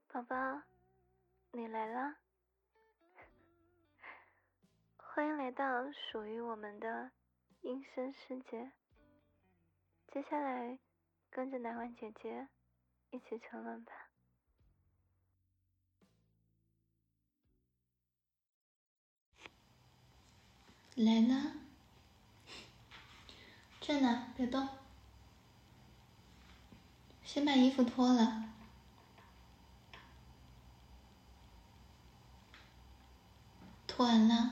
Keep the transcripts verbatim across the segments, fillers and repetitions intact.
宝宝，你来了，欢迎来到属于我们的音声世界。接下来，跟着南婉姐姐一起沉沦吧。 来了，站那，别动，先把衣服脱了。脱完了，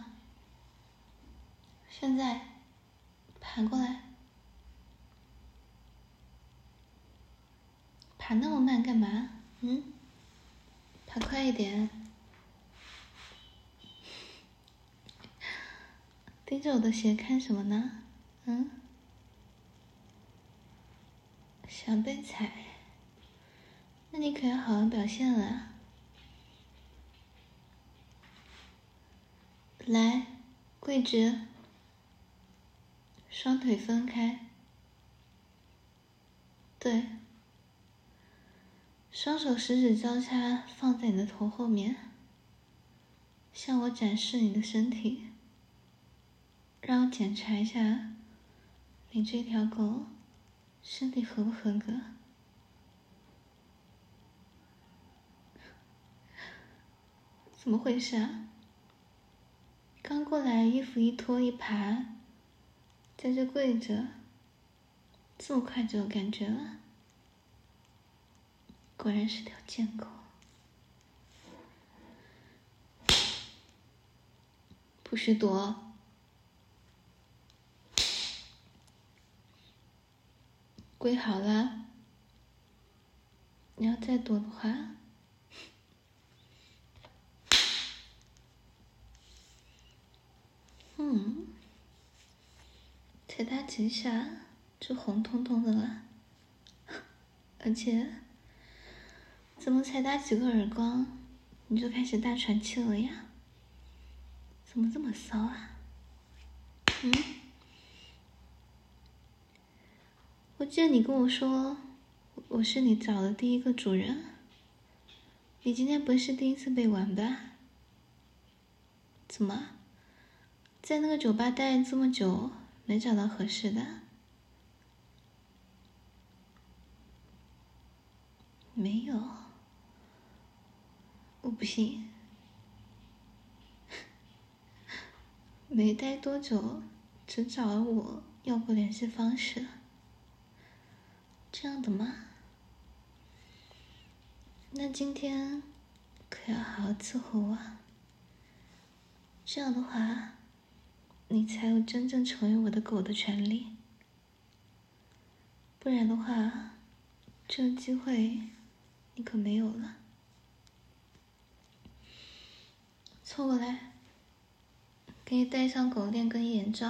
现在爬过来。爬那么慢干嘛？嗯，爬快一点。盯着我的鞋看什么呢？嗯，想被踩，那你可要好好表现了。来，跪直，双腿分开。对，双手十指交叉放在你的头后面，向我展示你的身体。让我检查一下你这条狗身体合不合格。怎么回事啊？刚过来，衣服一脱一爬，在这跪着，这么快就有感觉了？果然是条贱狗。不许躲！跪好了，你要再躲的话，嗯，踩它几下就红彤彤的了，而且怎么才打几个耳光，你就开始大喘气了呀？怎么这么骚啊？嗯，我记得你跟我说，我是你找的第一个主人。你今天不是第一次被玩吧？怎么，在那个酒吧待这么久，没找到合适的？没有，我不信。没待多久，只找了我要过联系方式，这样的吗？那今天可要好好伺候我，这样的话，你才有真正成为我的狗的权利。不然的话，这个机会你可没有了。凑过来，给你戴上狗链跟眼罩。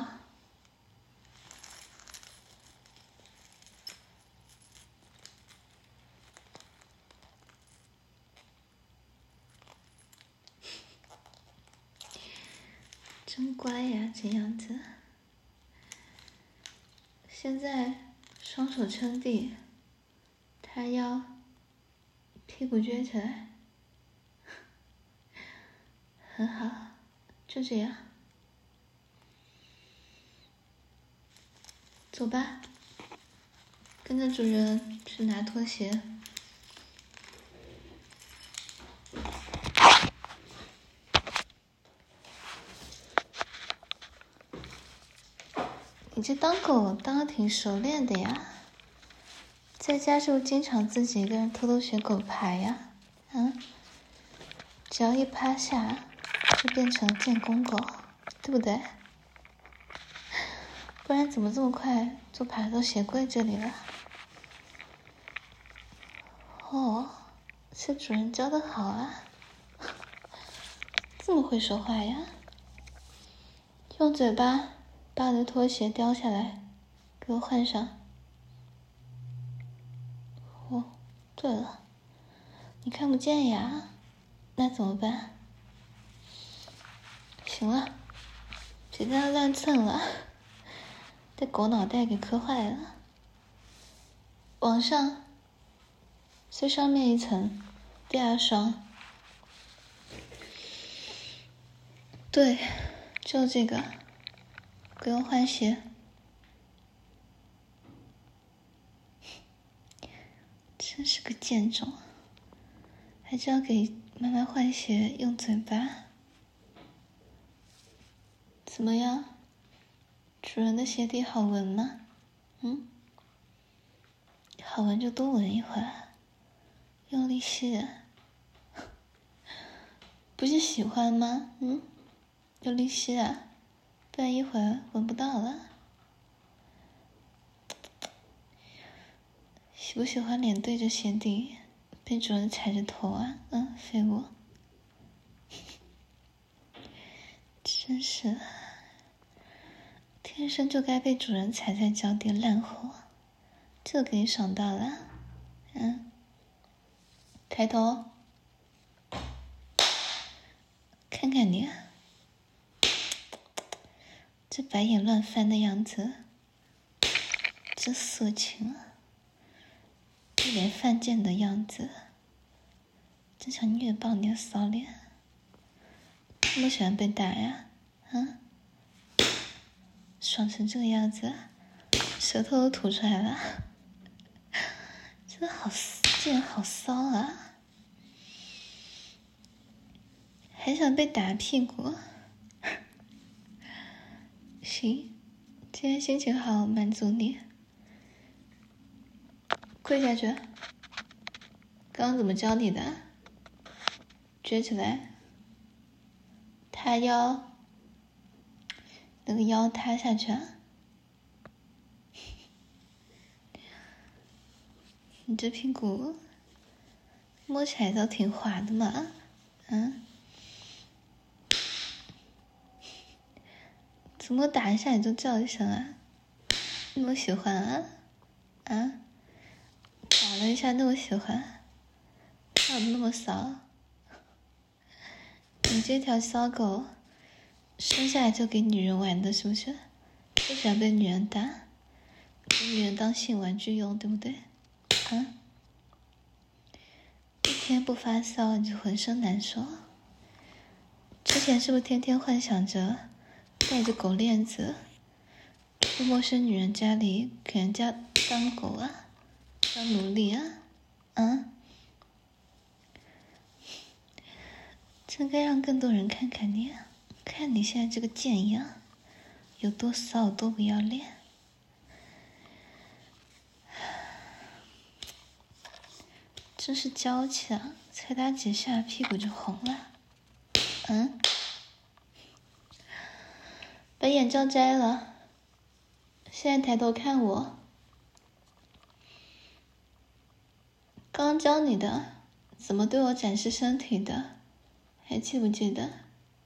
真乖呀，这样子。现在双手撑地，塌腰，屁股撅起来，很好，就这样。走吧，跟着主人去拿拖鞋。你这当狗当得挺熟练的呀，在家是不是经常自己一个人偷偷学狗爬呀？嗯，只要一趴下，就变成建功狗，对不对？不然怎么这么快就爬到鞋柜这里了？哦，是主人教的好啊，这么会说话呀？用嘴巴把我的拖鞋叼下来，给我换上。哦，对了，你看不见呀，那怎么办？行了，别在那乱蹭了，被狗脑袋给磕坏了。往上，最上面一层， 对啊，爽。对，就这个，不用换鞋。真是个贱种，还知道给妈妈换鞋用嘴巴。怎么样？主人的鞋底好闻吗？嗯？好闻就多闻一会儿，用力吸。不是喜欢吗？嗯？用力吸啊，不然一会儿闻不到了。喜不喜欢脸对着鞋底，被主人踩着头啊？嗯，废物。真是，天生就该被主人踩在脚底烂货，这给你爽到了。嗯，抬头，看看你，这白眼乱翻的样子，这色情啊，一脸犯贱的样子，真想虐爆你的骚脸。那么喜欢被打呀？啊？爽成这个样子，舌头都吐出来了，真的好贱，好骚啊！还想被打屁股？行，今天心情好，满足你。跪下去。刚刚怎么教你的？撅起来，塌腰，那个腰塌下去啊！你这屁股摸起来倒挺滑的嘛，嗯？怎么打一下你就叫一声啊？那么喜欢啊？啊？打了一下那么喜欢，跳的那么骚，你这条骚狗，生下来就给女人玩的，是不是？就喜欢被女人打，给女人当性玩具用，对不对？啊？一天不发骚你就浑身难受。之前是不是天天幻想着带着狗链子去陌生女人家里给人家当狗啊，当奴隶啊？啊？真该让更多人看看你，看你现在这个贱样有多骚，有多不要脸。真是娇气啊，才打几下屁股就红了。嗯？把眼罩摘了，现在抬头看我。刚刚教你的怎么对我展示身体的，还记不记得？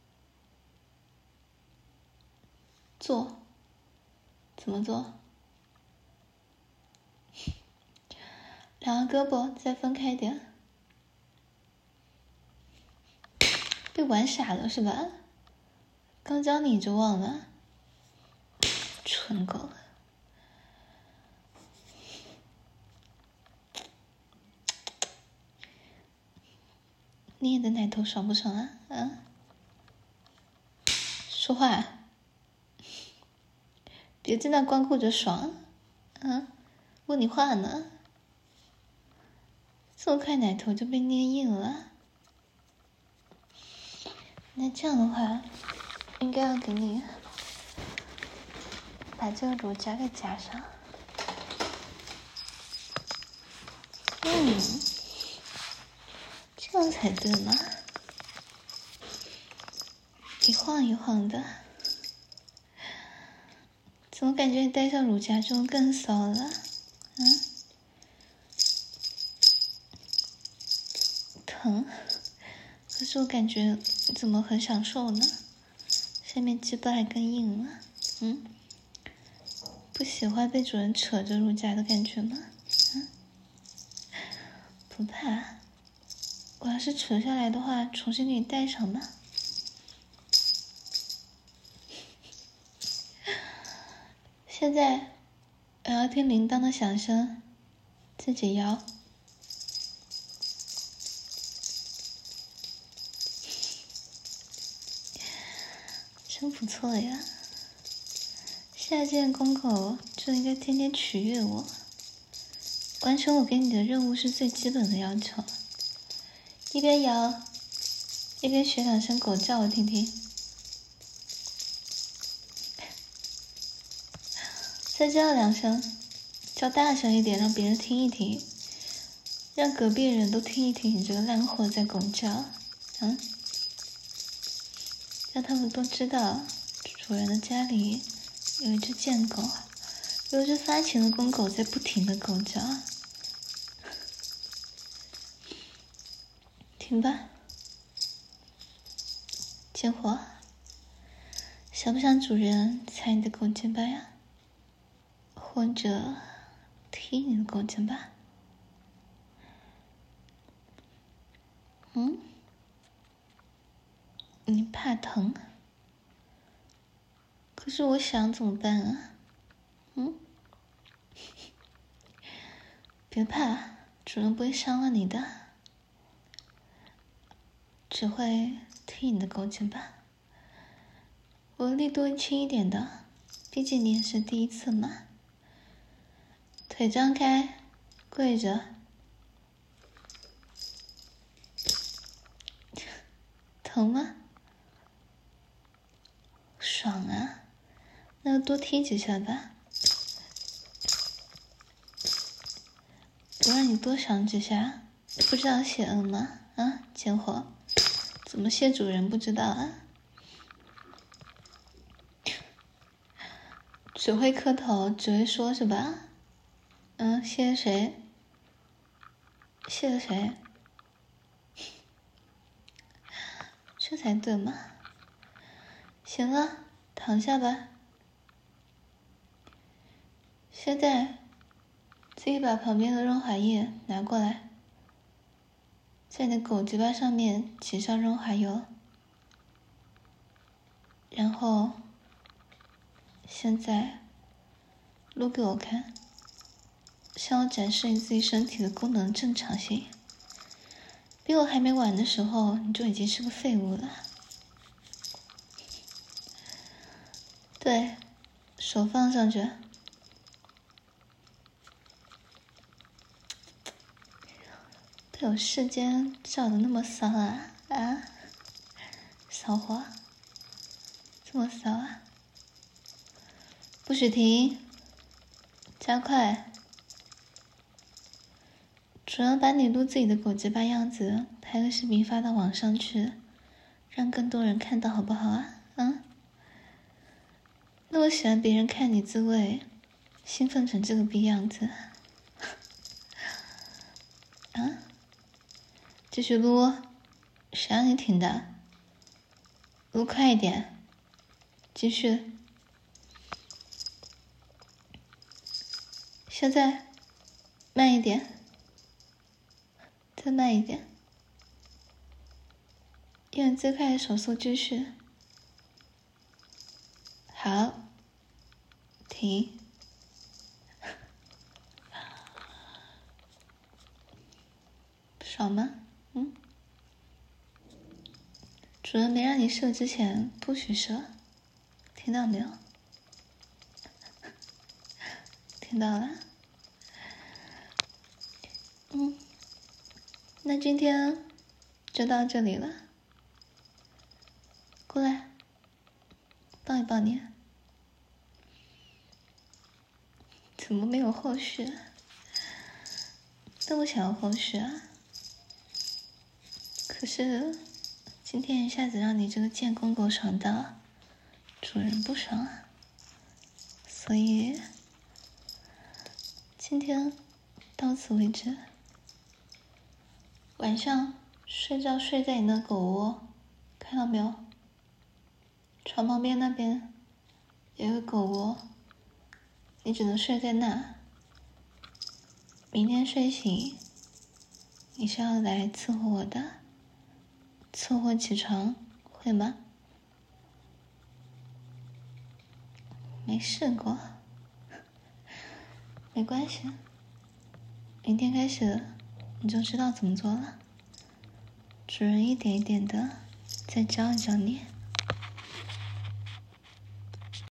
做，怎么做？两个胳膊再分开点。被玩傻了是吧？刚教你就忘了，蠢狗。你的奶头爽不爽啊？啊？说话，别在那光顾着爽，啊？问你话呢。这么快奶头就被捏硬了，那这样的话，应该要给你把这个乳夹给夹上。嗯，这样才对嘛。一晃一晃的，怎么感觉你戴上乳夹之后更骚了？嗯？疼，可是我感觉怎么很享受呢？下面鸡巴还更硬了。嗯？不喜欢被主人扯着乳夹的感觉吗？嗯？不怕，我要是扯下来的话，重新给你戴上吧。现在我要听铃铛的响声，自己摇。 真不错呀。现在见公狗就应该天天取悦我，完成我给你的任务是最基本的要求。一边摇，一边学两声狗叫我听听。再叫两声，叫大声一点，让别人听一听，让隔壁人都听一听你这个烂货在狗叫，嗯，让他们都知道主人的家里有一只贱狗，有一只发情的公狗在不停的狗叫。听吧，贱货，想不想主人踩你的狗肩膀呀？或者踢你的狗肩膀？嗯？你怕疼？可是我想怎么办啊？嗯？别怕，主人不会伤了你的，只会踢你的狗肩膀。我力度轻一点的，毕竟你也是第一次嘛。腿张开，跪着。疼吗？爽啊，那就多踢几下吧。不让你多赏几下，不知道谢恩吗？啊，贱货，怎么谢主人不知道啊？只会磕头，只会说是吧？嗯，谢谢谁？谢了谁？这才对嘛。行了，躺下吧。现在自己把旁边的润滑液拿过来，在你的狗嘴巴上面挤上润滑油，然后现在撸给我看，向我展示你自己身体的功能正常性。比我还没完的时候，你就已经是个废物了。对，手放上去。都有世间照的那么骚啊啊！骚货，这么骚啊！不许停，加快！主人把你撸自己的狗结巴样子拍个视频发到网上去，让更多人看到好不好啊？啊！那么喜欢别人看你自慰，兴奋成这个逼样子啊！继续撸，谁让你挺的？撸快一点，继续。现在慢一点，再慢一点，用最快的手速继续。好，停。爽吗？嗯。主人没让你射之前不许射，听到没有？听到了。嗯，那今天就到这里了。过来，抱一抱你。怎么没有后续？那么想要后续啊？可是今天一下子让你这个贱公狗爽到，主人不爽啊。所以今天到此为止。晚上睡觉睡在你的狗窝，看到没有？床旁边那边有一个狗窝，你只能睡在那。明天睡醒，你是要来伺候我的，伺候我起床，会吗？没试过，没关系，明天开始你就知道怎么做了。主人一点一点的再教一教你。